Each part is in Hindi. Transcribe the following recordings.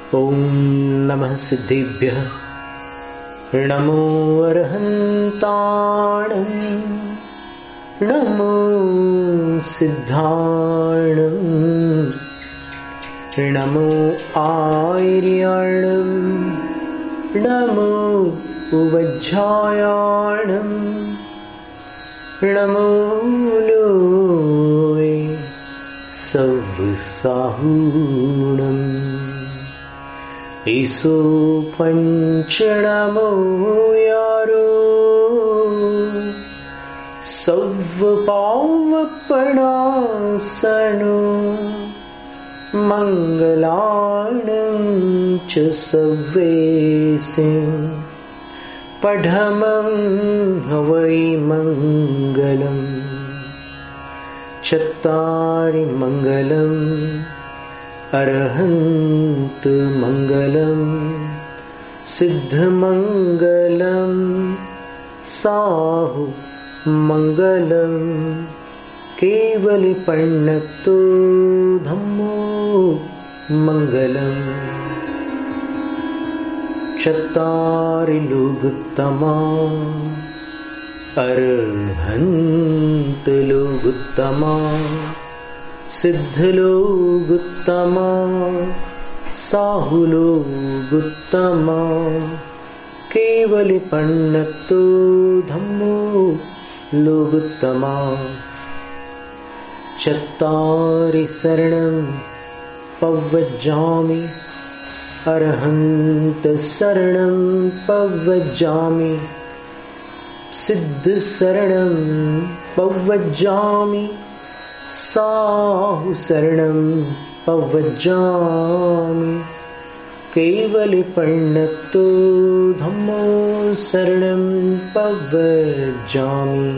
ओम नमः सिद्धेभ्यः नमो अरहन्ताणं नमो सिद्धाणं नमो आर्याणं नमो वज्रायाणं नमो लोय सवसाहूणम् ईसो पंचनमो यारो सव्पावपणासनो मंगलानं च सव्वेसिं पढमं हवै मंगलम् चत्तारि मंगलम् अरहंत मंगलम सिद्ध मंगलम साहु मंगलम केवल पण्णतो धम्मो मंगलम चत्तारि लोगुत्तमा अरहंत लोगुत्तमा सिद्धलोगुत्तमा साहुलोगुत्तमा केवल पण्णतो धम्मो लोगुत्तमा चत्तारि शरणं पव्वज्जामि अरहन्त शरणं पव्वज्जामि सिद्ध शरणं पव्वज्जामि साहु शरणं पव्वज्जामि केवल पण्णतो धम्मो शरणं पव्वज्जामि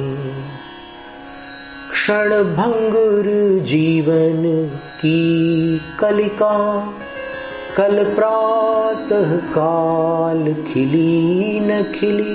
क्षणभंगुर जीवन की कलिका कल प्रातः काल खिली न खिली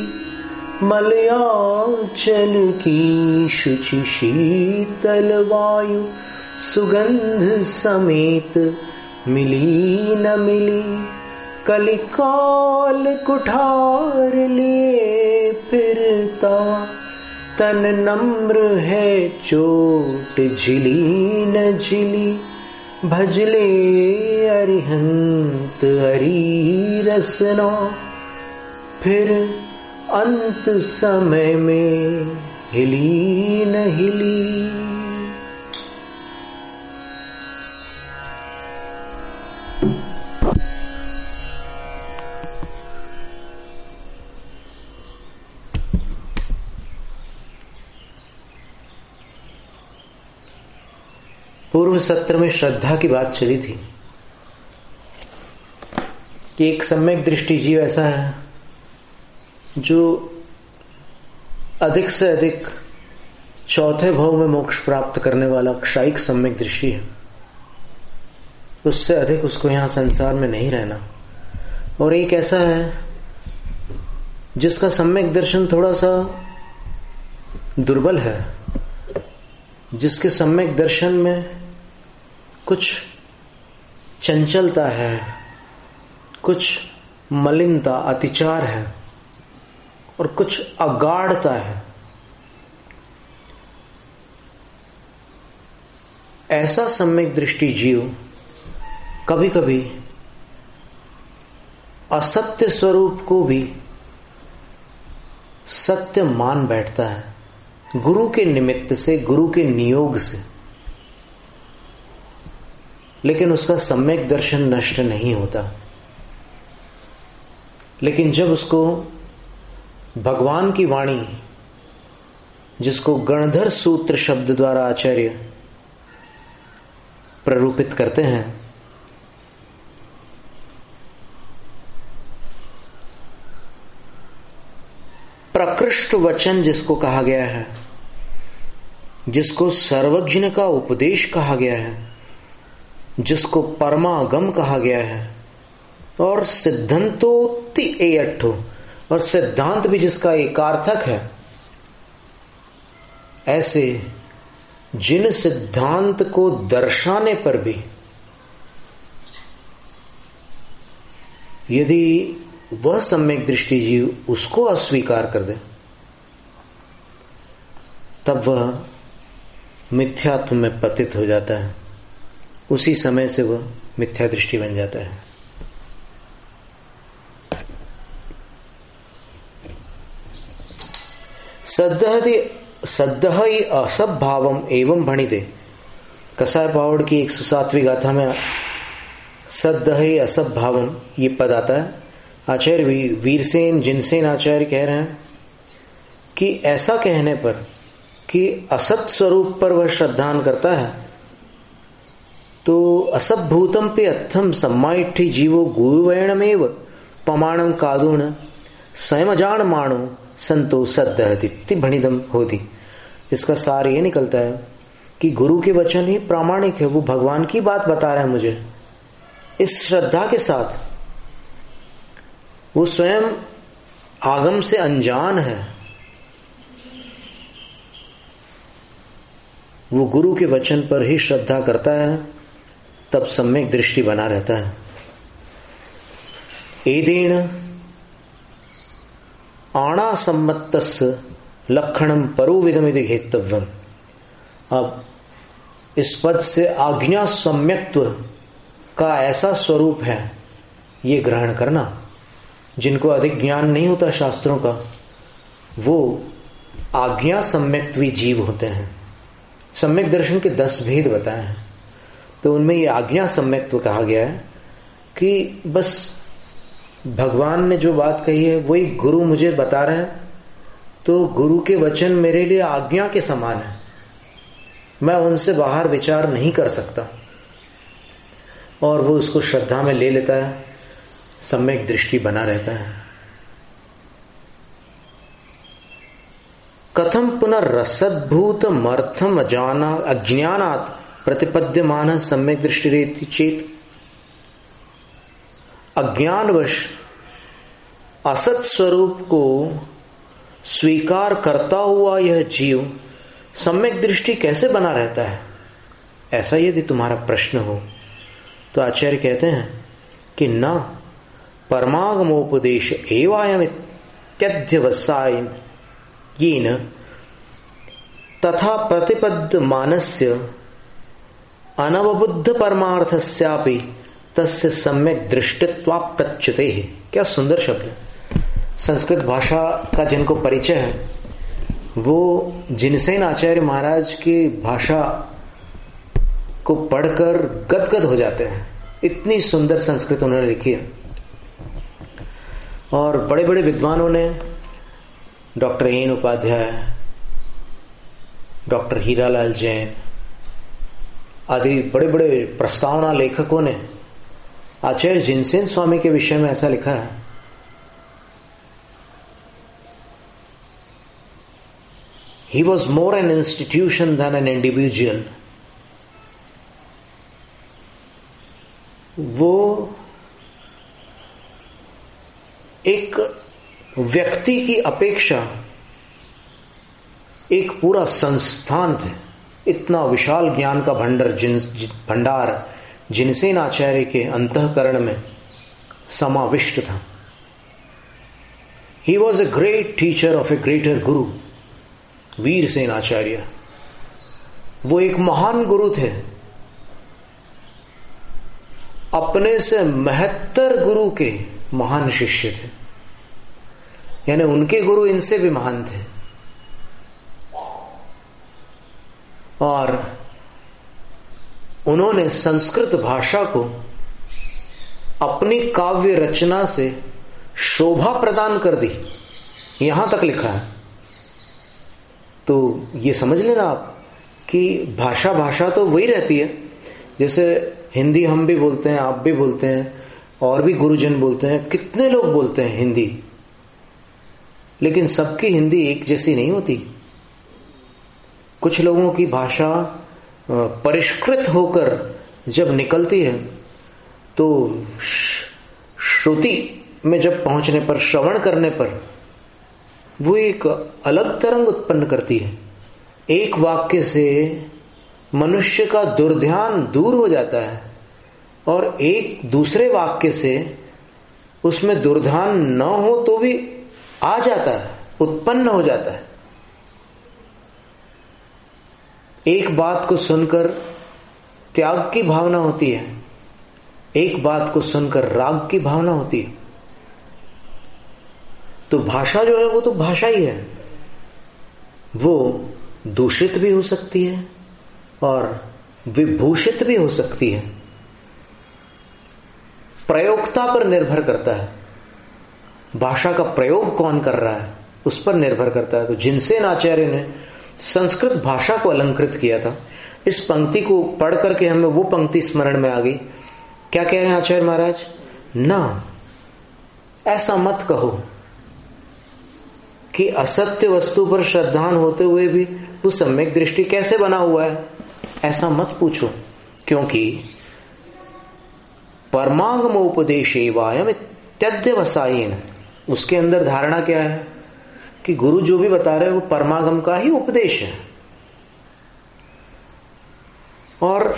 मलयाचल की शुचि शीतल वायु सुगंध समेत मिली न मिली कलिकाल कुठार लिए फिरता तन नम्र है चोट झिली न झिली भजले अरिहंत हरि रसना फिर अंत समय में हिली न हिली। पूर्व सत्र में श्रद्धा की बात चली थी कि एक सम्यक दृष्टि जीव ऐसा है जो अधिक से अधिक चौथे भाव में मोक्ष प्राप्त करने वाला क्षायिक सम्यक दृष्टि है। उससे अधिक उसको यहां संसार में नहीं रहना। और एक ऐसा है जिसका सम्यक दर्शन थोड़ा सा दुर्बल है, जिसके सम्यक दर्शन में कुछ चंचलता है, कुछ मलिनता अतिचार है और कुछ अगाढ़ता है। ऐसा सम्यक दृष्टि जीव कभी कभी असत्य स्वरूप को भी सत्य मान बैठता है, गुरु के निमित्त से, गुरु के नियोग से। लेकिन उसका सम्यक दर्शन नष्ट नहीं होता। लेकिन जब उसको भगवान की वाणी, जिसको गणधर सूत्र शब्द द्वारा आचार्य प्ररूपित करते हैं, प्रकृष्ट वचन जिसको कहा गया है, जिसको सर्वज्ञ का उपदेश कहा गया है, जिसको परमागम कहा गया है, और सिद्धांतोक्ति एयठो, और सिद्धांत भी जिसका एकार्थक है, ऐसे जिन सिद्धांत को दर्शाने पर भी यदि वह सम्यक दृष्टि जीव उसको अस्वीकार कर दे, तब वह मिथ्यात्व में पतित हो जाता है। उसी समय से वह मिथ्या दृष्टि बन जाता है। सद्दह ही असभावम एवं भणिते। कसाय पावड़ की 107वीं गाथा में सद्दह ही असभावम ये पद आता है। आचार्य वीरसेन जिनसेन आचार्य कह रहे हैं कि ऐसा कहने पर कि असत स्वरूप पर वह श्रद्धान करता है, तो असभूतम पे अर्थम सम्माइठी जीवो गुरुवैणमेव पमाणम कादून स्वयं माणो संतो सद्दहति भणिदम होती। इसका सार ये निकलता है कि गुरु के वचन ही प्रामाणिक है, वो भगवान की बात बता रहे हैं मुझे। इस श्रद्धा के साथ वो स्वयं आगम से अनजान है, वो गुरु के वचन पर ही श्रद्धा करता है, तब सम्यक दृष्टि बना रहता है। एदेन आणा सम्मतस्य लक्षणम परोविदमिति हेतव्यम। अब इस पद से आज्ञा सम्यक्त्व का ऐसा स्वरूप है, ये ग्रहण करना। जिनको अधिक ज्ञान नहीं होता शास्त्रों का, वो आज्ञा सम्यक्त्वी जीव होते हैं। सम्यक दर्शन के 10 भेद बताए हैं, तो उनमें ये आज्ञा सम्यक्त्व कहा गया है कि बस भगवान ने जो बात कही है वही गुरु मुझे बता रहे हैं, तो गुरु के वचन मेरे लिए आज्ञा के समान है, मैं उनसे बाहर विचार नहीं कर सकता। और वो उसको श्रद्धा में ले लेता है, सम्यक दृष्टि बना रहता है। कथम पुनर्रसद्भूतमर्थम अज्ञानात् प्रतिपद्यमान सम्यक दृष्टि रेति चेत। अज्ञानवश असत स्वरूप को स्वीकार करता हुआ यह जीव सम्यक दृष्टि कैसे बना रहता है, ऐसा यदि तुम्हारा प्रश्न हो, तो आचार्य कहते हैं कि न परमागमोपदेश एवायम इत्यध्यवसायेन येन तथा प्रतिपद्यमानस्य अनवबुद्ध परमार्थस्यापि तस्य सम्यक दृष्टित्वाप्रच्युते। क्या सुंदर शब्द है। संस्कृत भाषा का जिनको परिचय है वो जिनसेन आचार्य महाराज की भाषा को पढ़कर गदगद हो जाते हैं। इतनी सुंदर संस्कृत उन्होंने लिखी है। और बड़े बड़े विद्वानों ने, doctor N Upadhyay, doctor Hiralal Jain आदि बड़े बड़े प्रस्तावना लेखकों ने आचार्य जिनसेन स्वामी के विषय में ऐसा लिखा है। He was more an institution than an individual. वो एक व्यक्ति की अपेक्षा एक पूरा संस्थान थे। इतना विशाल ज्ञान का भंडार जिनसेन आचार्य के अंतःकरण में समाविष्ट था। He was a great teacher of a greater guru. Virsen आचार्य वो एक महान गुरु थे, अपने से महत्तर गुरु के महान शिष्य थे, यानी उनके गुरु इनसे भी महान थे। और उन्होंने संस्कृत भाषा को अपनी काव्य रचना से शोभा प्रदान कर दी, यहां तक लिखा है। तो ये समझ लेना आप कि भाषा तो वही रहती है। जैसे हिंदी हम भी बोलते हैं, आप भी बोलते हैं, और भी गुरुजन बोलते हैं, कितने लोग बोलते हैं हिंदी, लेकिन सबकी हिंदी एक जैसी नहीं होती। कुछ लोगों की भाषा परिष्कृत होकर जब निकलती है तो श्रुति में जब पहुंचने पर, श्रवण करने पर वो एक अलग तरंग उत्पन्न करती है। एक वाक्य से मनुष्य का दुर्ध्यान दूर हो जाता है और एक दूसरे वाक्य से उसमें दुर्धान न हो तो भी आ जाता है, उत्पन्न हो जाता है। एक बात को सुनकर त्याग की भावना होती है, एक बात को सुनकर राग की भावना होती है। तो भाषा जो है वो तो भाषा ही है, वो दूषित भी हो सकती है और विभूषित भी हो सकती है। प्रयोक्ता पर निर्भर करता है, भाषा का प्रयोग कौन कर रहा है उस पर निर्भर करता है। तो जिनसेन आचार्य ने संस्कृत भाषा को अलंकृत किया था, इस पंक्ति को पढ़ करके हमें वो पंक्ति स्मरण में आ गई। क्या कह रहे हैं आचार्य महाराज? ना, ऐसा मत कहो कि असत्य वस्तु पर श्रद्धान होते हुए भी वो सम्यक दृष्टि कैसे बना हुआ है, ऐसा मत पूछो। क्योंकि परमागम उपदेशेवायम इत्यध्यवसायेन, उसके अंदर धारणा क्या है कि गुरु जो भी बता रहे हैं वो परमागम का ही उपदेश है। और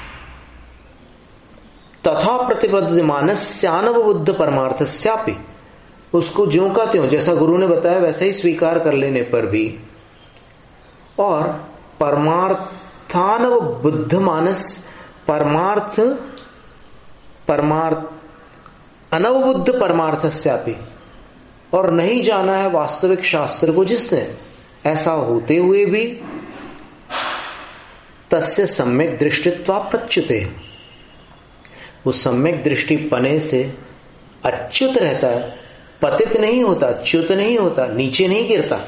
तथा प्रतिपद्यमानस्यानव बुद्ध परमार्थस्यापि, उसको ज्यों का त्यों जैसा गुरु ने बताया वैसा ही स्वीकार कर लेने पर भी, और परमार्थानव बुद्ध मानस, परमार्थ अनवबुद्ध परमार्थस्यापि, और नहीं जाना है वास्तविक शास्त्र को जिसने, ऐसा होते हुए भी तस्य सम्यक दृष्टित्वा प्रच्युते, वो सम्यक दृष्टि पने से अच्युत रहता है, पतित नहीं होता, च्युत नहीं होता, नीचे नहीं गिरता।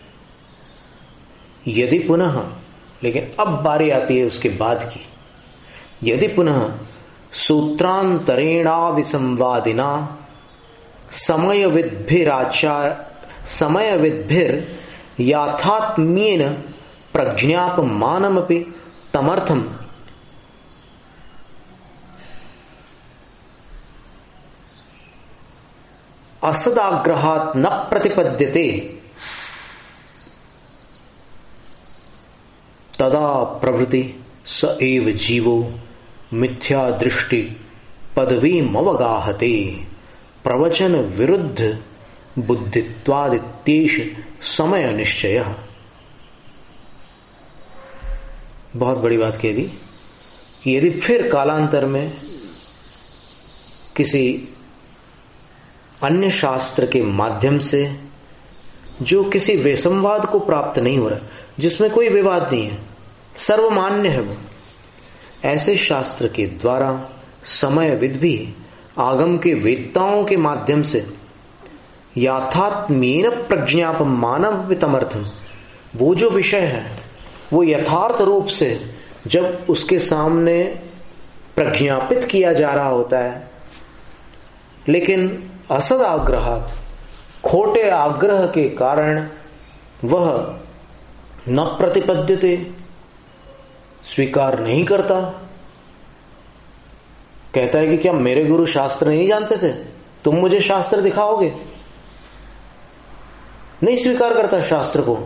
यदि पुनः, लेकिन अब बारी आती है उसके बाद की, यदि पुनः सूत्रांतरेणा विसंवादिना समयविद्भिर याथात्म्येन प्रज्ञापमानमपि तमर्थम असदाग्रहात् न प्रतिपद्यते तदा प्रभृति स एव जीवो मिथ्या दृष्टि पदवीम अवगाहते प्रवचन विरुद्ध बुद्धित्वादित्येष समय निश्चय। बहुत बड़ी बात कह दी कि यदि फिर कालांतर में किसी अन्य शास्त्र के माध्यम से जो किसी विसंवाद को प्राप्त नहीं हो रहा, जिसमें कोई विवाद नहीं है, सर्वमान्य है वो, ऐसे शास्त्र के द्वारा समयविद भी आगम के वेत्ताओं के माध्यम से याथात्म्येन प्रज्ञापमानम वितमर्थम, वो जो विषय है वो यथार्थ रूप से जब उसके सामने प्रज्ञापित किया जा रहा होता है, लेकिन असद आग्रहात, खोटे आग्रह के कारण वह न प्रतिपद्यते, स्वीकार नहीं करता। कहता है कि क्या मेरे गुरु शास्त्र नहीं जानते थे, तुम मुझे शास्त्र दिखाओगे? नहीं स्वीकार करता शास्त्र को।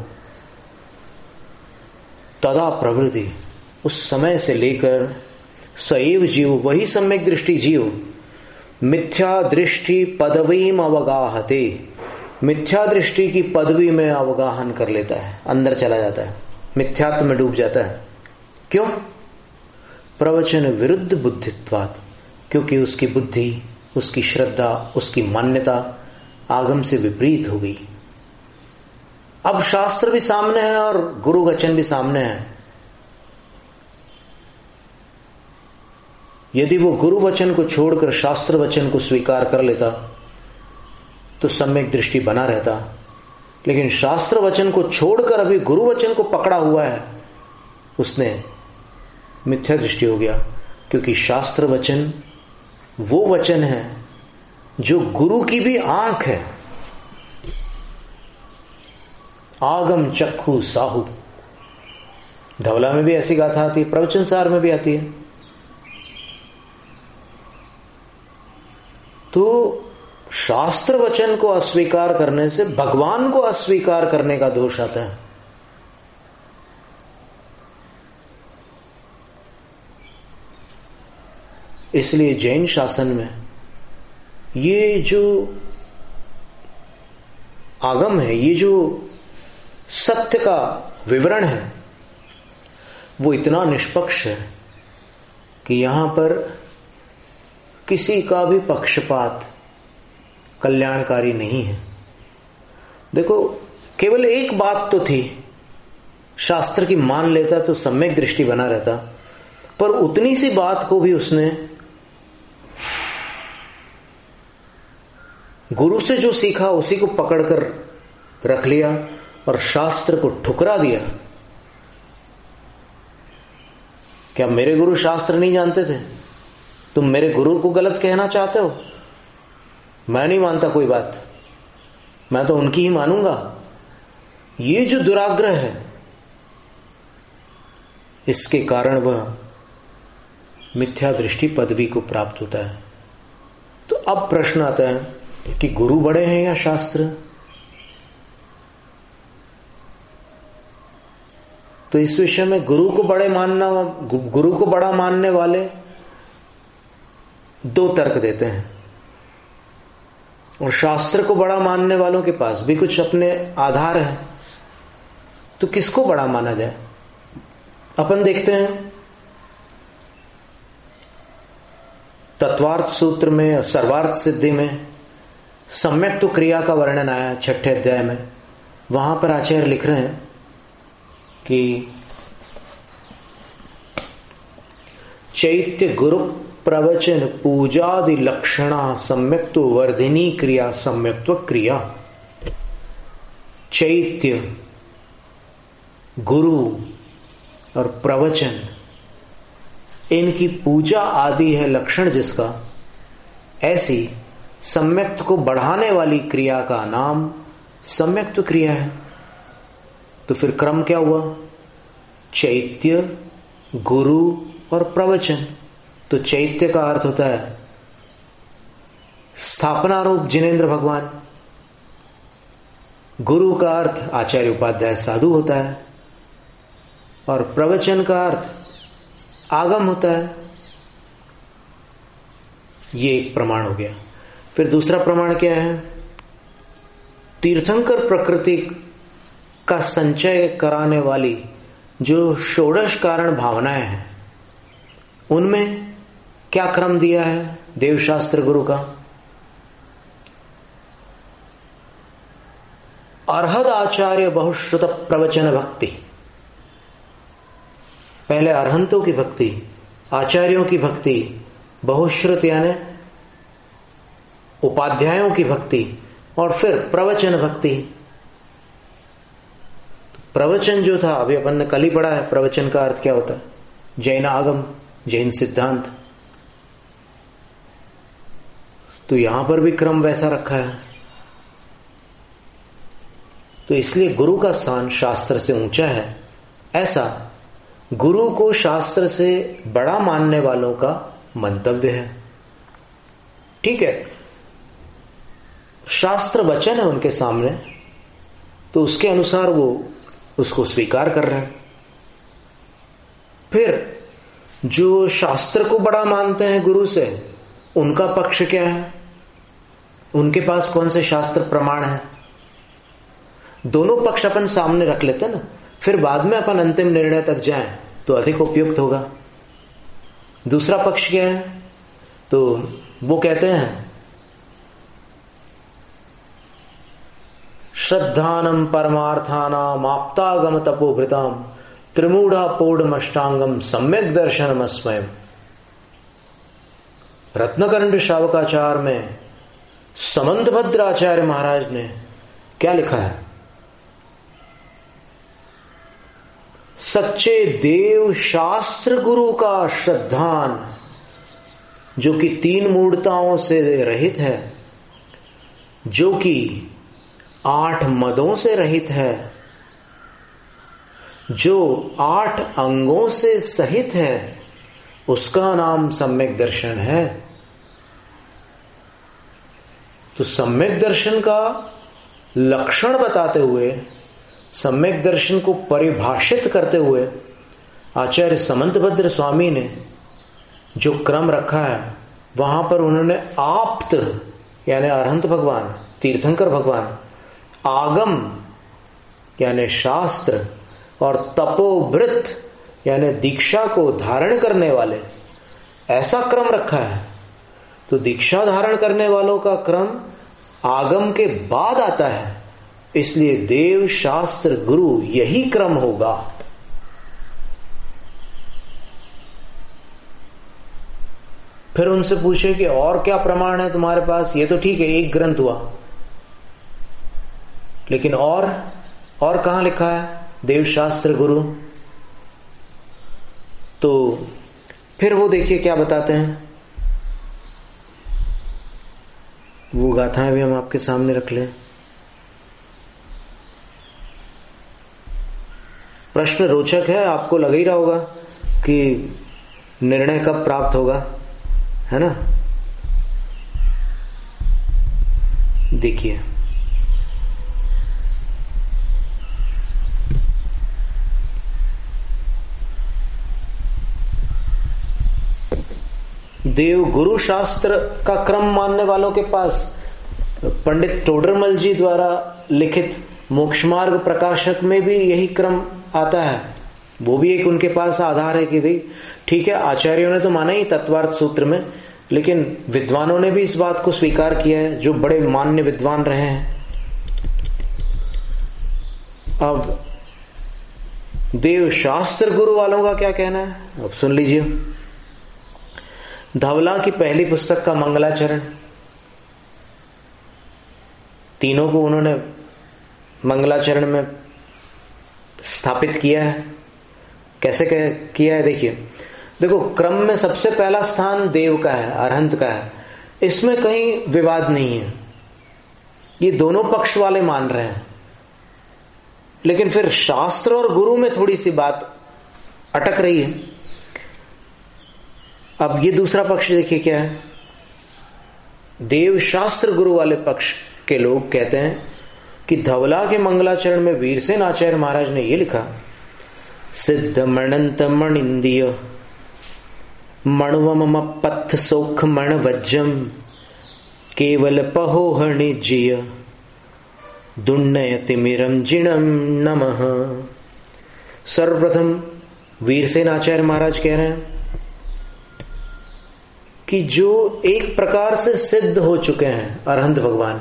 तदा प्रवृत्ति, उस समय से लेकर सएव जीव, वही सम्यक दृष्टि जीव मिथ्या दृष्टि पदवीम अवगाहते, मिथ्या दृष्टि की पदवी में अवगाहन कर लेता है, अंदर चला जाता है, मिथ्यात्व में डूब जाता है। क्यों? प्रवचन विरुद्ध बुद्धित्वात्, क्योंकि उसकी बुद्धि, उसकी श्रद्धा, उसकी मान्यता आगम से विपरीत हो गई। अब शास्त्र भी सामने है और गुरु वचन भी सामने है। यदि वो गुरु वचन को छोड़कर शास्त्र वचन को स्वीकार कर लेता तो सम्यक दृष्टि बना रहता, लेकिन शास्त्र वचन को छोड़कर अभी गुरु वचन को पकड़ा हुआ है, उसने मिथ्या दृष्टि हो गया। क्योंकि शास्त्र वचन वो वचन है जो गुरु की भी आंख है। आगम चक्षु साहु, धवला में भी ऐसी गाथा आती है, प्रवचन सार में भी आती है। तो शास्त्र वचन को अस्वीकार करने से भगवान को अस्वीकार करने का दोष आता है। इसलिए जैन शासन में ये जो आगम है, ये जो सत्य का विवरण है, वो इतना निष्पक्ष है कि यहां पर किसी का भी पक्षपात कल्याणकारी नहीं है। देखो, केवल एक बात तो थी, शास्त्र की मान लेता तो सम्यक दृष्टि बना रहता, पर उतनी सी बात को भी उसने गुरु से जो सीखा उसी को पकड़कर रख लिया और शास्त्र को ठुकरा दिया। क्या मेरे गुरु शास्त्र नहीं जानते थे? तुम मेरे गुरु को गलत कहना चाहते हो? मैं नहीं मानता कोई बात, मैं तो उनकी ही मानूंगा। ये जो दुराग्रह है, इसके कारण वह मिथ्या दृष्टि पदवी को प्राप्त होता है। तो अब प्रश्न आता है कि गुरु बड़े हैं या शास्त्र? तो इस विषय में गुरु को बड़ा मानने वाले दो तर्क देते हैं, और शास्त्र को बड़ा मानने वालों के पास भी कुछ अपने आधार हैं। तो किसको बड़ा माना जाए? अपन देखते हैं तत्वार्थ सूत्र में और सर्वार्थ सिद्धि में सम्यक तो क्रिया का वर्णन आया 6ठे अध्याय में। वहां पर आचार्य लिख रहे हैं कि चैत्य गुरु प्रवचन पूजादि लक्षणा सम्यक्त्व वर्धिनी क्रिया सम्यक्त्व क्रिया। चैत्य, गुरु और प्रवचन, इनकी पूजा आदि है लक्षण जिसका, ऐसी सम्यक्त को बढ़ाने वाली क्रिया का नाम सम्यक्त्व क्रिया है। तो फिर क्रम क्या हुआ? चैत्य, गुरु और प्रवचन। तो चैत्य का अर्थ होता है स्थापना रूप जिनेंद्र भगवान, गुरु का अर्थ आचार्य उपाध्याय साधु होता है, और प्रवचन का अर्थ आगम होता है। ये एक प्रमाण हो गया। फिर दूसरा प्रमाण क्या है? तीर्थंकर प्रकृति का संचय कराने वाली जो षोडश कारण भावनाएं हैं, उनमें क्या क्रम दिया है देवशास्त्र गुरु का? अर्हद आचार्य बहुश्रुत प्रवचन भक्ति। पहले अरहंतों की भक्ति, आचार्यों की भक्ति, बहुश्रुत यानी उपाध्यायों की भक्ति, और फिर प्रवचन भक्ति। प्रवचन जो था, अभी अपन ने कल ही पढ़ा है, प्रवचन का अर्थ क्या होता है? जैन आगम, जैन सिद्धांत। तो यहां पर भी क्रम वैसा रखा है। तो इसलिए गुरु का स्थान शास्त्र से ऊंचा है, ऐसा गुरु को शास्त्र से बड़ा मानने वालों का मंतव्य है। ठीक है, शास्त्र वचन है उनके सामने, तो उसके अनुसार वो उसको स्वीकार कर रहे हैं। फिर जो शास्त्र को बड़ा मानते हैं गुरु से, उनका पक्ष क्या है? उनके पास कौन से शास्त्र प्रमाण है? दोनों पक्ष अपन सामने रख लेते ना, फिर बाद में अपन अंतिम निर्णय तक जाएं तो अधिक उपयुक्त होगा। दूसरा पक्ष क्या है? तो वो कहते हैं श्रद्धानम परमार्थानाम आप्तागम तपोभृताम त्रिमूढ़ा पौढ़मष्टांगम सम्यक दर्शनम अस्मयम्। रत्नकरंड श्रावकाचार में समंतभद्र आचार्य महाराज ने क्या लिखा है? सच्चे देव शास्त्र गुरु का श्रद्धान, जो कि 3 मूढ़ताओं से रहित है, जो कि 8 मदों से रहित है, जो 8 अंगों से सहित है, उसका नाम सम्यक दर्शन है। तो सम्यक दर्शन का लक्षण बताते हुए, सम्यक दर्शन को परिभाषित करते हुए आचार्य समंतभद्र स्वामी ने जो क्रम रखा है, वहां पर उन्होंने आप्त यानी अरहंत भगवान, तीर्थंकर भगवान, आगम यानी शास्त्र, और तपोवृत यानी दीक्षा को धारण करने वाले, ऐसा क्रम रखा है। तो दीक्षा धारण करने वालों का क्रम आगम के बाद आता है, इसलिए देव शास्त्र गुरु यही क्रम होगा। फिर उनसे पूछे कि और क्या प्रमाण है तुम्हारे पास? ये तो ठीक है, एक ग्रंथ हुआ, लेकिन और कहां लिखा है देव शास्त्र गुरु? तो फिर वो देखिए क्या बताते हैं। वो गाथाएं भी हम आपके सामने रख लें। प्रश्न रोचक है, आपको लग ही रहा होगा कि निर्णय कब प्राप्त होगा, है ना? देखिए, देव गुरु शास्त्र का क्रम मानने वालों के पास पंडित टोडरमल जी द्वारा लिखित मोक्षमार्ग प्रकाशक में भी यही क्रम आता है। वो भी एक उनके पास आधार है कि भाई ठीक है, आचार्यों ने तो माना ही तत्वार्थ सूत्र में, लेकिन विद्वानों ने भी इस बात को स्वीकार किया है, जो बड़े मान्य विद्वान रहे हैं। अब देव शास्त्र गुरु वालों का क्या कहना है, अब सुन लीजिए। धवला की पहली पुस्तक का मंगलाचरण, तीनों को उन्होंने मंगलाचरण में स्थापित किया है। कैसे किया है देखिए। देखो, क्रम में सबसे पहला स्थान देव का है, अरहंत का है, इसमें कहीं विवाद नहीं है, ये दोनों पक्ष वाले मान रहे हैं। लेकिन फिर शास्त्र और गुरु में थोड़ी सी बात अटक रही है। अब ये दूसरा पक्ष देखिए क्या है। देव शास्त्र गुरु वाले पक्ष के लोग कहते हैं कि धवला के मंगलाचरण में वीरसेन आचार्य महाराज ने यह लिखा, सिद्ध मणंत मणिंदिय मणवम पथ सोख मण वज्जम केवल पहोहणि जिय दुन्नय तिमिरम जिणम नमः। सर्वप्रथम वीरसेन आचार्य महाराज कह रहे हैं कि जो एक प्रकार से सिद्ध हो चुके हैं अरहंत भगवान,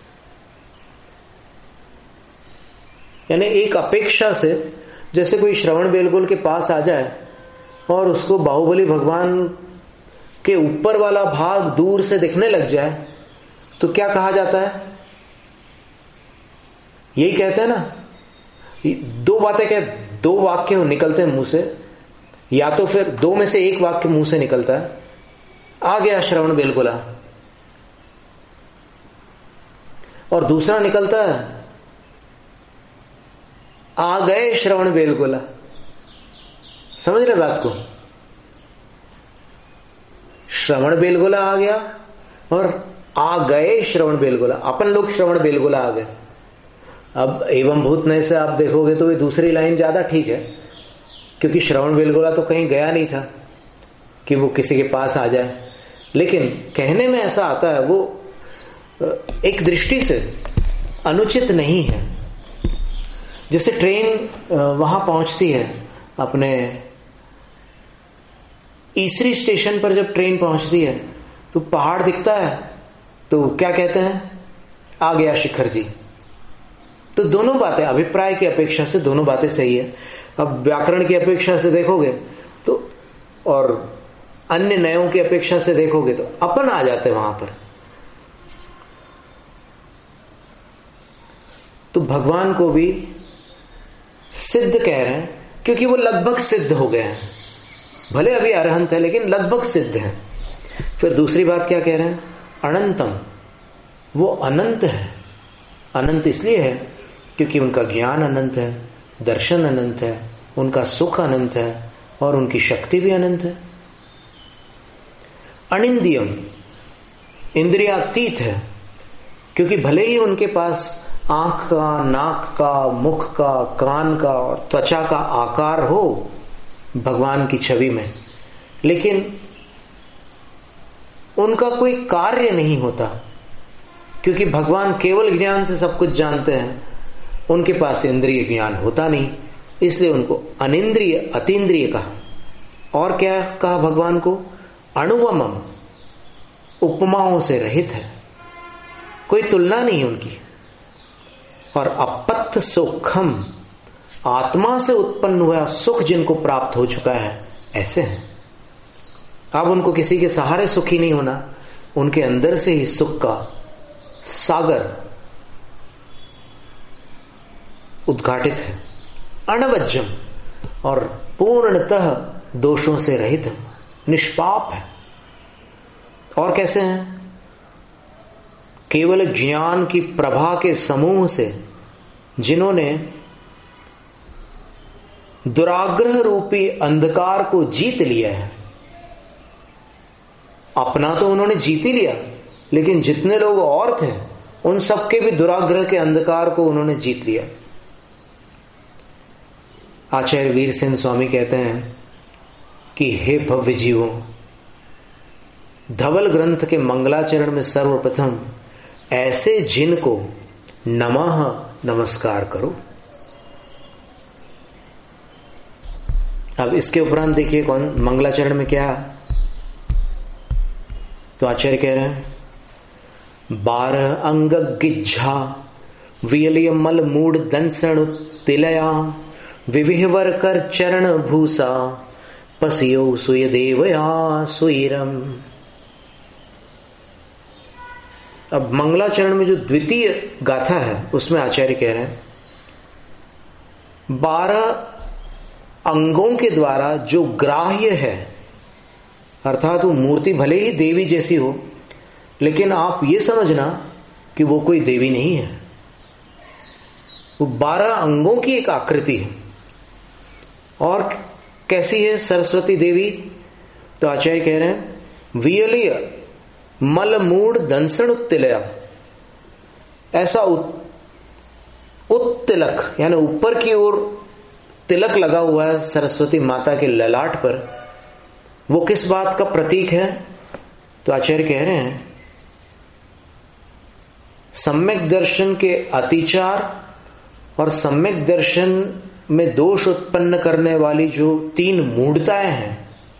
यानी एक अपेक्षा से, जैसे कोई श्रवण बेलगोल के पास आ जाए और उसको बाहुबली भगवान के ऊपर वाला भाग दूर से दिखने लग जाए तो क्या कहा जाता है? यही कहते हैं ना, दो बातें दो वाक्य निकलते हैं मुंह से, या तो फिर दो में से एक वाक्य मुंह से निकलता है, आ गया श्रवण बेलगोला, और दूसरा निकलता है आ गए श्रवण बेलगोला। समझ रहे बात को? श्रवण बेलगोला आ गया और आ गए श्रवण बेलगोला, अपन लोग श्रवण बेलगोला आ गए। अब एवं भूत नए से आप देखोगे तो ये दूसरी लाइन ज्यादा ठीक है, क्योंकि श्रवण बेलगोला तो कहीं गया नहीं था कि वो किसी के पास आ जाए, लेकिन कहने में ऐसा आता है, वो एक दृष्टि से अनुचित नहीं है। जैसे ट्रेन वहां पहुंचती है, अपने ईसरी स्टेशन पर जब ट्रेन पहुंचती है तो पहाड़ दिखता है, तो क्या कहते हैं? आ गया शिखर जी। तो दोनों बातें, अभिप्राय की अपेक्षा से दोनों बातें सही है। अब व्याकरण की अपेक्षा से देखोगे तो, और अन्य नयों की अपेक्षा से देखोगे तो अपन आ जाते वहां पर। तो भगवान को भी सिद्ध कह रहे हैं, क्योंकि वो लगभग सिद्ध हो गए हैं, भले अभी अरहंत है लेकिन लगभग सिद्ध है। फिर दूसरी बात क्या कह रहे हैं? अनंतम, वो अनंत है। अनंत इसलिए है क्योंकि उनका ज्ञान अनंत है, दर्शन अनंत है, उनका सुख अनंत है और उनकी शक्ति भी अनंत है। अनिंद्यम, इंद्रियातीत है, क्योंकि भले ही उनके पास आंख का, नाक का, मुख का, कान का और त्वचा का आकार हो भगवान की छवि में, लेकिन उनका कोई कार्य नहीं होता, क्योंकि भगवान केवल ज्ञान से सब कुछ जानते हैं, उनके पास इंद्रिय ज्ञान होता नहीं, इसलिए उनको अनिंद्रिय अतीन्द्रिय कहा। और क्या कहा भगवान को? अणुवमम, उपमाओं से रहित है, कोई तुलना नहीं उनकी। और अपत्त सुखम, आत्मा से उत्पन्न हुआ सुख जिनको प्राप्त हो चुका है, ऐसे हैं। अब उनको किसी के सहारे सुखी नहीं होना, उनके अंदर से ही सुख का सागर उद्घाटित है। अनवज्जम, और पूर्णतः दोषों से रहित है, निष्पाप है। और कैसे हैं? केवल ज्ञान की प्रभा के समूह से, जिन्होंने दुराग्रह रूपी अंधकार को जीत लिया है। अपना तो उन्होंने जीत ही लिया, लेकिन जितने लोग और थे उन सबके भी दुराग्रह के अंधकार को उन्होंने जीत लिया। आचार्य वीरसेन स्वामी कहते हैं कि हे भव्य जीवों, धवल ग्रंथ के मंगलाचरण में सर्वप्रथम ऐसे जिन को नमः नमस्कार करो। अब इसके उपरांत देखिए कौन मंगलाचरण में क्या, तो आचार्य कह रहे हैं 12 अंग गिज्झा वियलिय मल मूड दंसण तिलया विविहवर कर चरण भूसा पसियो सुय देवया सुईरम। अब मंगलाचरण में जो द्वितीय गाथा है उसमें आचार्य कह रहे हैं 12 अंगों के द्वारा जो ग्राह्य है, अर्थात वो मूर्ति भले ही देवी जैसी हो, लेकिन आप ये समझना कि वो कोई देवी नहीं है, वो 12 अंगों की एक आकृति है। और कैसी है सरस्वती देवी? तो आचार्य कह रहे हैं वियलीय मल मूड दंसण उत्तिलया, ऐसा उत्तिलक यानी ऊपर की ओर तिलक लगा हुआ है सरस्वती माता के ललाट पर। वो किस बात का प्रतीक है? तो आचार्य कह रहे हैं सम्यक दर्शन के अतिचार और सम्यक दर्शन में दोष उत्पन्न करने वाली जो 3 मूढ़ताएं हैं,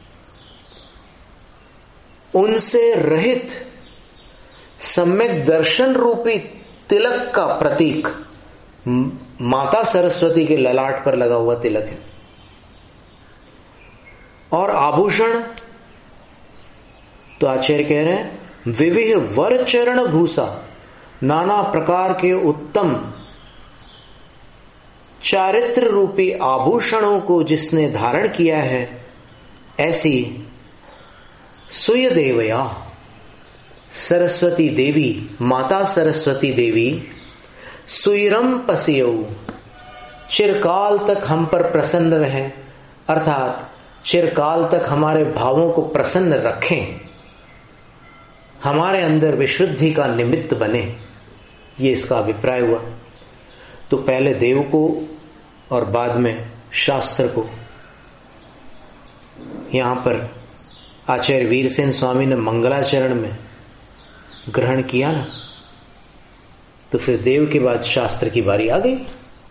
उनसे रहित सम्यक दर्शन रूपी तिलक का प्रतीक माता सरस्वती के ललाट पर लगा हुआ तिलक है। और आभूषण, तो आचार्य कह रहे हैं विविह वर चरण भूसा, नाना प्रकार के उत्तम चारित्र रूपी आभूषणों को जिसने धारण किया है, ऐसी सुय देवया सरस्वती देवी, माता सरस्वती देवी सुइरम पसियो, चिरकाल तक हम पर प्रसन्न रहे, अर्थात चिरकाल तक हमारे भावों को प्रसन्न रखें, हमारे अंदर विशुद्धि का निमित्त बने, ये इसका अभिप्राय हुआ। तो पहले देव को और बाद में शास्त्र को यहां पर आचार्य वीरसेन स्वामी ने मंगलाचरण में ग्रहण किया ना, तो फिर देव के बाद शास्त्र की बारी आ गई।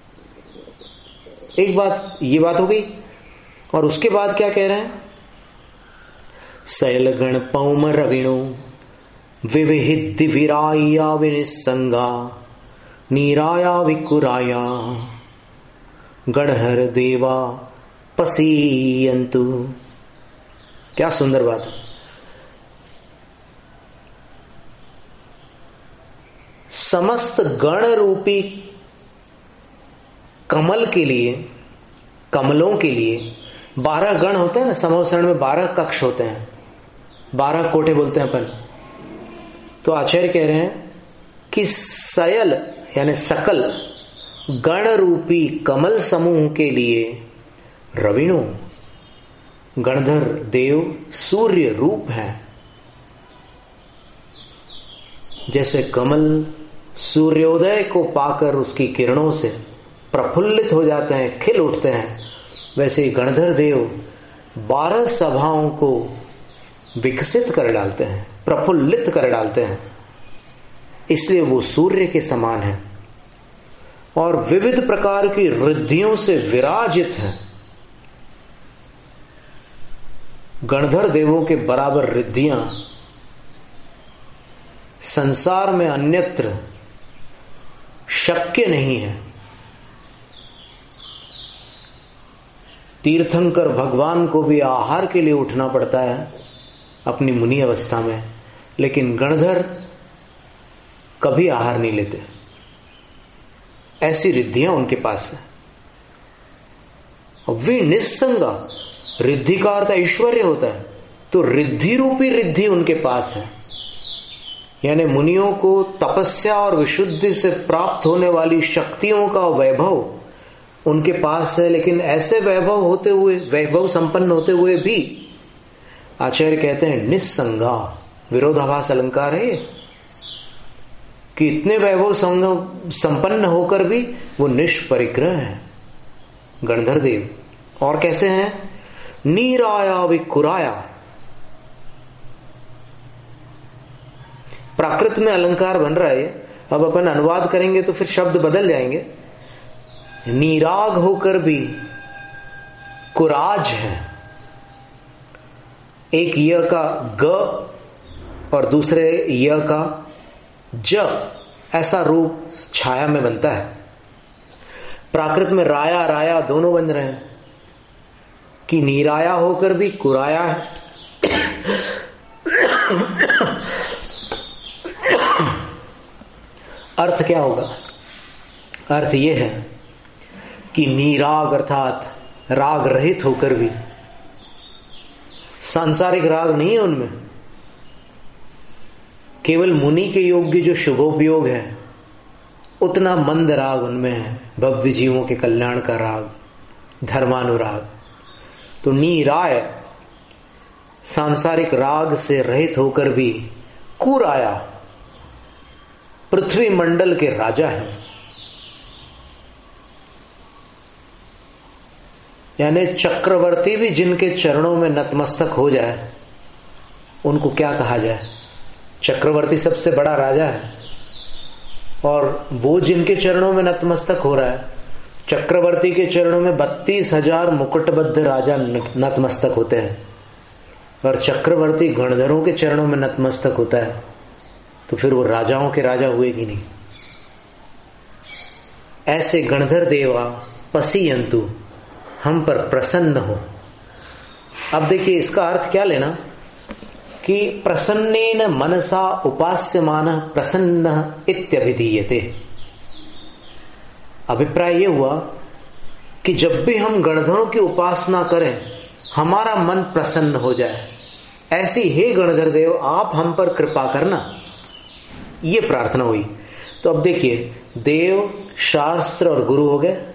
एक बात ये बात हो गई, और उसके बाद क्या कह रहे हैं? शैलगण पौम रविणु विविहित विराया विनिसंगा नीराया विकुराया गणहर देवा पसीयंतु। क्या सुंदर बात है। समस्त गण रूपी कमल के लिए, कमलों के लिए 12 गण होते हैं ना, समोसरण में 12 कक्ष होते हैं, 12 कोठे बोलते हैं अपन। तो आचार्य कह रहे हैं कि सयल यानी सकल गण रूपी कमल समूह के लिए रविणु गणधर देव सूर्य रूप है। जैसे कमल सूर्योदय को पाकर उसकी किरणों से प्रफुल्लित हो जाते हैं, खिल उठते हैं, वैसे गणधर देव 12 सभाओं को विकसित कर डालते हैं, प्रफुल्लित कर डालते हैं। इसलिए वो सूर्य के समान है और विविध प्रकार की रिद्धियों से विराजित है। गणधर देवों के बराबर रिद्धियां संसार में अन्यत्र शक्य नहीं है। तीर्थंकर भगवान को भी आहार के लिए उठना पड़ता है अपनी मुनि अवस्था में, लेकिन गणधर कभी आहार नहीं लेते। ऐसी रिद्धियां उनके पास है। वे निस्संगा, रिद्धि का अर्थ ऐश्वर्य होता है, तो रिद्धि रूपी रिद्धि उनके पास है। यानी मुनियों को तपस्या और विशुद्धि से प्राप्त होने वाली शक्तियों का वैभव उनके पास है। लेकिन ऐसे वैभव संपन्न होते हुए भी आचार्य कहते हैं निस्संगा, विरोधाभास अलंकार है कि इतने वैभव संपन्न होकर भी वो निष्परिग्रह है गणधर देव। और कैसे हैं? नीराया विकुराया। प्राकृत में अलंकार बन रहा है, अब अपन अनुवाद करेंगे तो फिर शब्द बदल जाएंगे। नीराग होकर भी कुराज है। एक य का ग और दूसरे य का ज, ऐसा रूप छाया में बनता है। प्राकृत में राया राया दोनों बन रहे हैं कि नीराया होकर भी कुराया है। अर्थ क्या होगा? अर्थ यह है कि नीराग अर्थात राग रहित होकर भी, सांसारिक राग नहीं है उनमें, केवल मुनि के योग्य जो शुभोपयोग है उतना मंद राग उनमें है, भव्य जीवों के कल्याण का राग, धर्मानुराग। तो नीराय, सांसारिक राग से रहित होकर भी कुराया, पृथ्वी मंडल के राजा हैं। यानी चक्रवर्ती भी जिनके चरणों में नतमस्तक हो जाए उनको क्या कहा जाए? चक्रवर्ती सबसे बड़ा राजा है और वो जिनके चरणों में नतमस्तक हो रहा है, चक्रवर्ती के चरणों में 32,000 मुकुटबद्ध राजा नतमस्तक होते हैं और चक्रवर्ती गणधरों के चरणों में नतमस्तक होता है, तो फिर वो राजाओं के राजा हुए कि नहीं? ऐसे गणधर देवा पसीयंतु, हम पर प्रसन्न हो। अब देखिए इसका अर्थ क्या लेना कि प्रसन्नेन मनसा उपास्यमानः प्रसन्न इत्यभिधीयते। अभिप्राय यह हुआ कि जब भी हम गणधरों की उपासना करें हमारा मन प्रसन्न हो जाए। ऐसी हे गणधर देव आप हम पर कृपा करना, यह प्रार्थना हुई। तो अब देखिए, देव, शास्त्र और गुरु हो गए।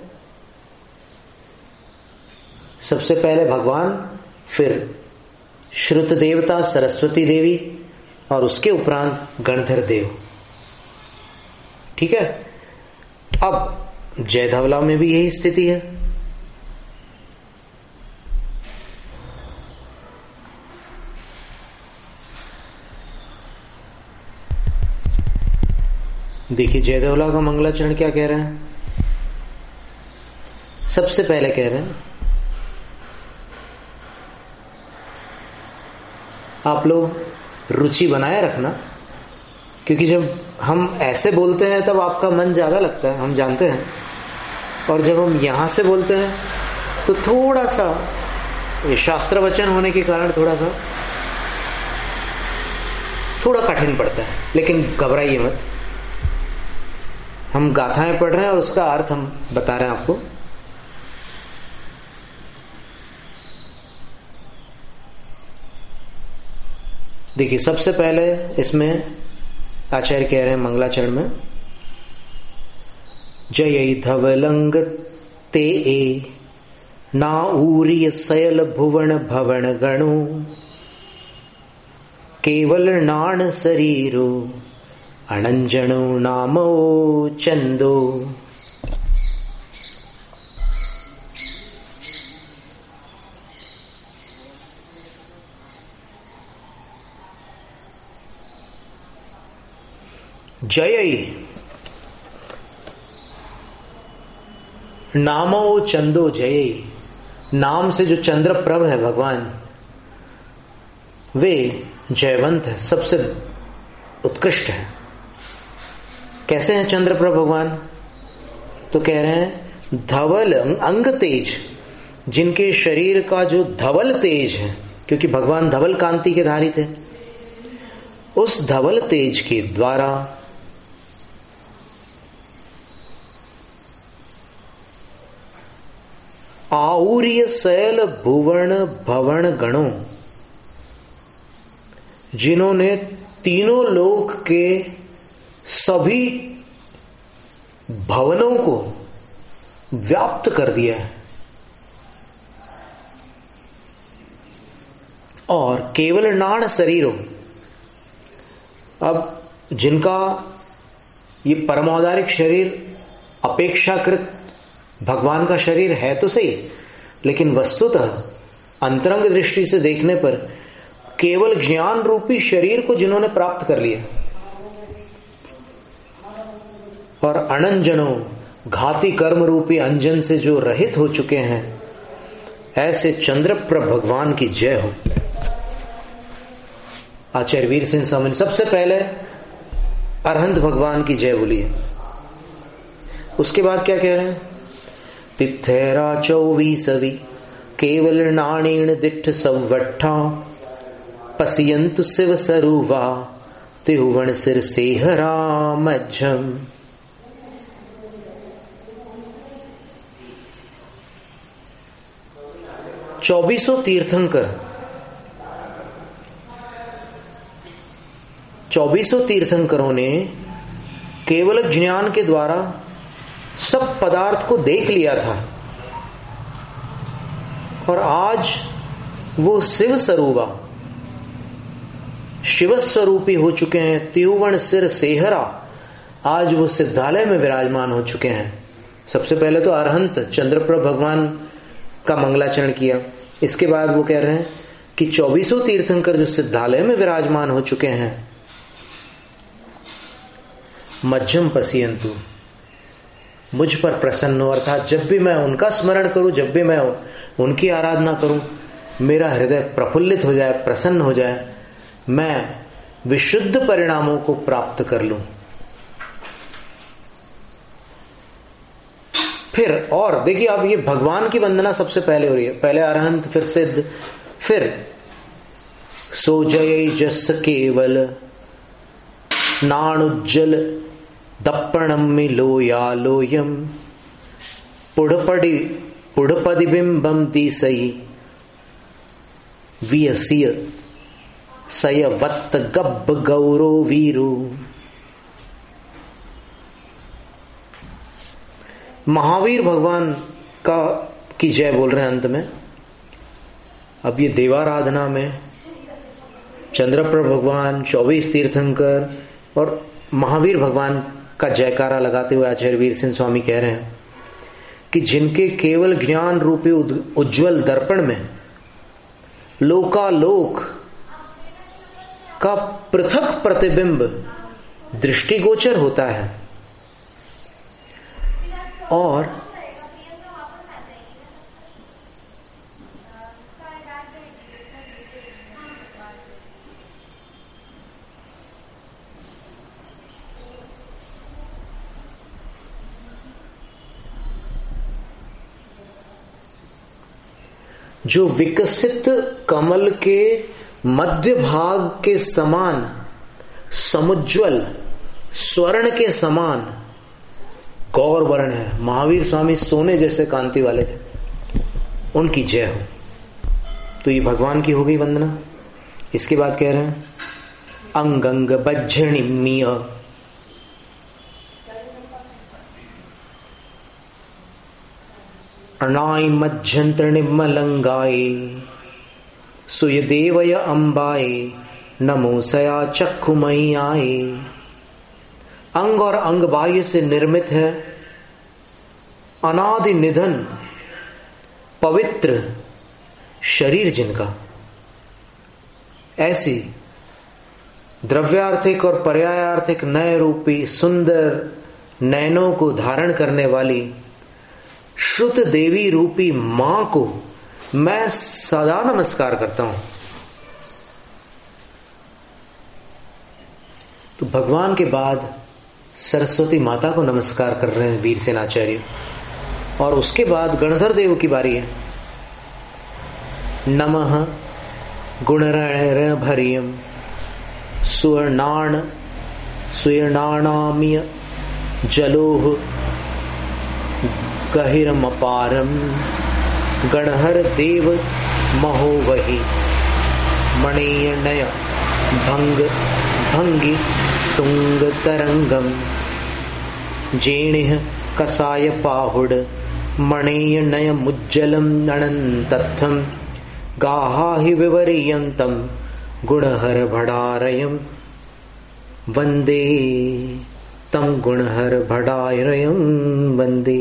सबसे पहले भगवान, फिर श्रुत देवता सरस्वती देवी और उसके उपरांत गणधर देव। ठीक है। अब जय धवला में भी यही स्थिति है। देखिए जय धवला का मंगलाचरण क्या कह रहे हैं। सबसे पहले कह रहे हैं आप लोग रुचि बनाए रखना, क्योंकि जब हम ऐसे बोलते हैं तब आपका मन ज्यादा लगता है, हम जानते हैं। और जब हम यहां से बोलते हैं तो थोड़ा सा, ये शास्त्र वचन होने के कारण थोड़ा कठिन पड़ता है। लेकिन घबराइए मत, हम गाथाएं पढ़ रहे हैं और उसका अर्थ हम बता रहे हैं आपको। देखिए सबसे पहले इसमें आचार्य कह रहे हैं मंगलाचरण में, जय धवलंग ते ए ना ऊरिय सयल भुवन भवन गणु केवल नाण शरीरो अनंजनो नामो चंदो। जयई नामो चंदो जयई, नाम से जो चंद्रप्रभ है भगवान, वे जयवंत है, सबसे उत्कृष्ट है। कैसे हैं चंद्रप्रभ भगवान? तो कह रहे हैं धवल अंग तेज, जिनके शरीर का जो धवल तेज है, क्योंकि भगवान धवल कांति के धारी थे, उस धवल तेज के द्वारा आऊर्य शैल भुवन भवन गणों, जिन्होंने तीनों लोक के सभी भवनों को व्याप्त कर दिया है, और केवल नाण शरीरों, अब जिनका ये परमौदारिक शरीर अपेक्षाकृत भगवान का शरीर है तो सही, लेकिन वस्तुतः अंतरंग दृष्टि से देखने पर केवल ज्ञान रूपी शरीर को जिन्होंने प्राप्त कर लिया, और अनंजनों घाती कर्म रूपी अंजन से जो रहित हो चुके हैं, ऐसे चंद्रप्रभ भगवान की जय हो। आचार्य वीर सिंह स्वामी ने सबसे पहले अरहंत भगवान की जय बोली है। उसके बाद क्या कह रहे हैं? तिथेरा 24 केवल नाणीण दिठ सवट्ठा, पसियंतु शिव सरुवा तिहुवन सिर सेहरा मज्जम। चौबीसों तीर्थंकरों ने केवल ज्ञान के द्वारा सब पदार्थ को देख लिया था, और आज वो शिव स्वरूपा शिव स्वरूपी हो चुके हैं। तिहुवन सिर सेहरा, आज वो सिद्धालय में विराजमान हो चुके हैं। सबसे पहले तो अरहंत चंद्रप्रभ भगवान का मंगलाचरण किया, इसके बाद वो कह रहे हैं कि 24 तीर्थंकर जो सिद्धालय में विराजमान हो चुके हैं, मज्जम पसियंतु, मुझ पर प्रसन्न हो, अर्थात जब भी मैं उनका स्मरण करूं, जब भी मैं उनकी आराधना करूं, मेरा हृदय प्रफुल्लित हो जाए, प्रसन्न हो जाए, मैं विशुद्ध परिणामों को प्राप्त कर लूं। फिर और देखिए, अब ये भगवान की वंदना सबसे पहले हो रही है, पहले अरहंत, फिर सिद्ध, फिर सो जय जस केवल नाणुज्जल दप्पणम मिलोया लोयम, पुढ़पदि बिंबम दिसई वियसिय सय वत्त गब्ब गौरो वीरू। महावीर भगवान की जय बोल रहे हैं अंत में। अब ये देवाराधना में चंद्रप्रभ भगवान, 24 तीर्थंकर और महावीर भगवान का जयकारा लगाते हुए आचार्य वीर सिंह स्वामी कह रहे हैं कि जिनके केवल ज्ञान रूपी उज्जवल दर्पण में लोकालोक का पृथक प्रतिबिंब दृष्टिगोचर होता है, और जो विकसित कमल के मध्य भाग के समान समुज्वल स्वर्ण के समान गौर वर्ण है। महावीर स्वामी सोने जैसे कांति वाले थे, उनकी जय हो। तो ये भगवान की हो गई वंदना। इसके बाद कह रहे हैं अंग अंग बज्जणिमीय, अणाई मज्जंत्र निम्मलंगाए, सुयदेवय अंबाए नमो सया चक्षुमयी आए। अंग और अंग बाह्य से निर्मित है, अनादि निधन पवित्र शरीर जिनका, ऐसी द्रव्यार्थिक और पर्यायार्थिक नए रूपी सुंदर नयनों को धारण करने वाली श्रुत देवी रूपी मां को मैं सदा नमस्कार करता हूं। तो भगवान के बाद सरस्वती माता को नमस्कार कर रहे हैं वीरसेनाचार्य, और उसके बाद गणधर देव की बारी है। नमः गुणरणभरियम सुवर्णानामिय जलोह गहिरमपारम गणहर देव महोवहि मणियनय भंगी तुंग तरंगम जेणिह कसाय पाहुड मणियनय मुज्जलम अनंतत्थम गाहाहि विवर्यंतम गुणहर भडारयम वंदे तम गुणहर भडारयम वंदे।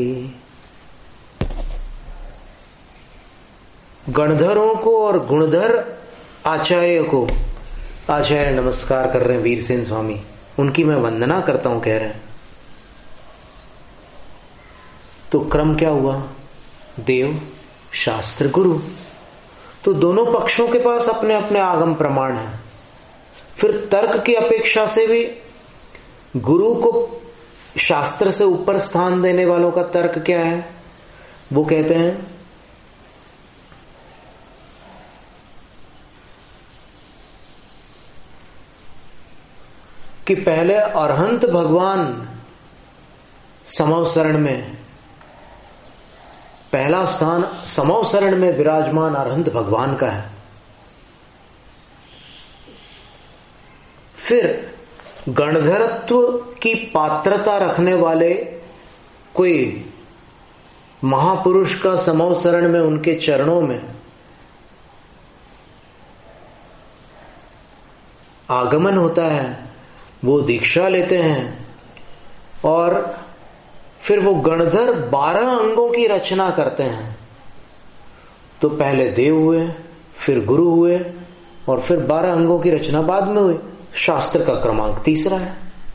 गणधरों को और गुणधर आचार्य को आचार्य नमस्कार कर रहे हैं वीरसेन स्वामी, उनकी मैं वंदना करता हूं कह रहे हैं। तो क्रम क्या हुआ? देव, शास्त्र, गुरु। तो दोनों पक्षों के पास अपने अपने आगम प्रमाण हैं। फिर तर्क की अपेक्षा से भी गुरु को शास्त्र से ऊपर स्थान देने वालों का तर्क क्या है? वो कहते हैं कि पहले अरहंत भगवान समवसरण में, पहला स्थान समवसरण में विराजमान अरहंत भगवान का है। फिर गणधरत्व की पात्रता रखने वाले कोई महापुरुष का समवसरण में उनके चरणों में आगमन होता है, वो दीक्षा लेते हैं, और फिर वो गणधर 12 अंगों की रचना करते हैं। तो पहले देव हुए, फिर गुरु हुए, और फिर 12 अंगों की रचना बाद में हुई। शास्त्र का क्रमांक तीसरा है।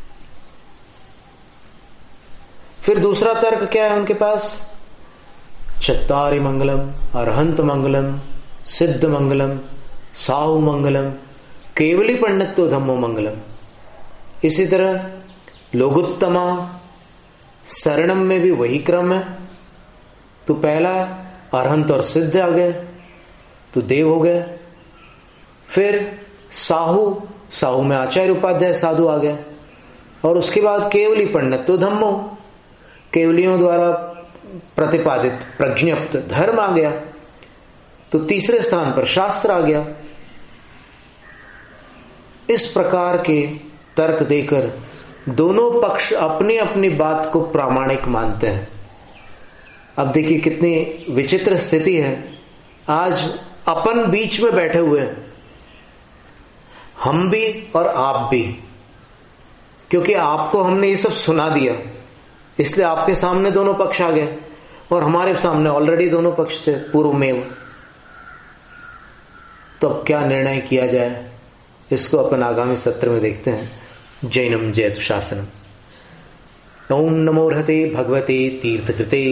फिर दूसरा तर्क क्या है उनके पास? चत्तारि मंगलम, अरहंत मंगलम, सिद्ध मंगलम, साहु मंगलम, केवली पंडित्व धम्मो मंगलम। इसी तरह लोगुत्तमा शरणम में भी वही क्रम है। तो पहला अरहंत और सिद्ध आ गए, तो देव हो गए। फिर साहु, साहु में आचार्य उपाध्याय साधु आ गए, और उसके बाद केवली पंडित्व धम्मो, केवलियों द्वारा प्रतिपादित प्रज्ञप्त धर्म आ गया। तो तीसरे स्थान पर शास्त्र आ गया। इस प्रकार के तर्क देकर दोनों पक्ष अपनी अपनी बात को प्रामाणिक मानते हैं। अब देखिए कितनी विचित्र स्थिति है। आज अपन बीच में बैठे हुए हैं, हम भी और आप भी, क्योंकि आपको हमने ये सब सुना दिया, इसलिए आपके सामने दोनों पक्ष आ गए, और हमारे सामने ऑलरेडी दोनों पक्ष थे पूर्व में। तो अब क्या निर्णय किया जाए, इसको अपन आगामी सत्र में देखते हैं। जैनम जयतु शासनम। ओम नमो रहते भगवते तीर्थकृते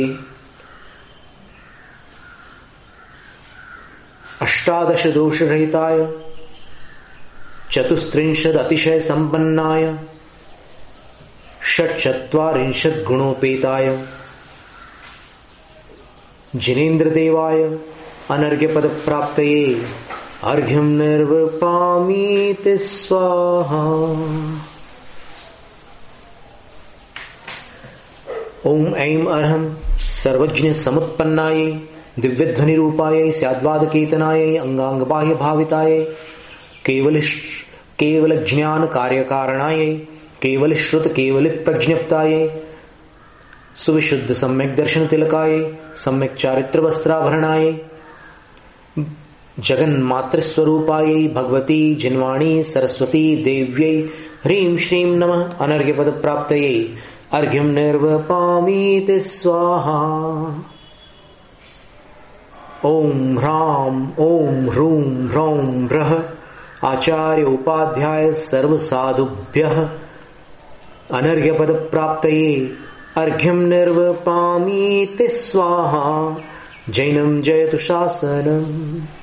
अष्टादश दोष रहिताय चतुस्त्रिंशद अतिशय संपन्नाय षट्चत्वारिंशत् गुणोपेताय जिनेन्द्र देवाय अनर्घ्य पद प्राप्तये अर्घ्यम निर्वपामीति स्वाहा। ओम ऐं अरहं सर्वज्ञ समुत्पन्नाय दिव्यध्वनि रूपाय स्याद्वाद केतनाय अंगांग बाह्य भाविताय केवल ज्ञान कार्य कारणाय केवल श्रुत केवल प्रज्ञप्ताय सुविशुद्ध सम्यक दर्शन तिलकाय सम्यक चारित्र वस्त्राभरणाय जगन्मातृ स्वरूपाय भगवती जिन्वाणी सरस्वती देव्यै ह्रीं श्रीं नमः अनर्घ्य पद प्राप्तये अर्घ्यम निर्वपामीति स्वाहा। ओम ह्रां ओम ह्रूं ह्रौं ह्रः आचार्य उपाध्याय सर्व साधुभ्यः अनर्घ्य पद प्राप्तये अर्घ्यम निर्वपामीति स्वाहा। जैनम जयतु शासनम।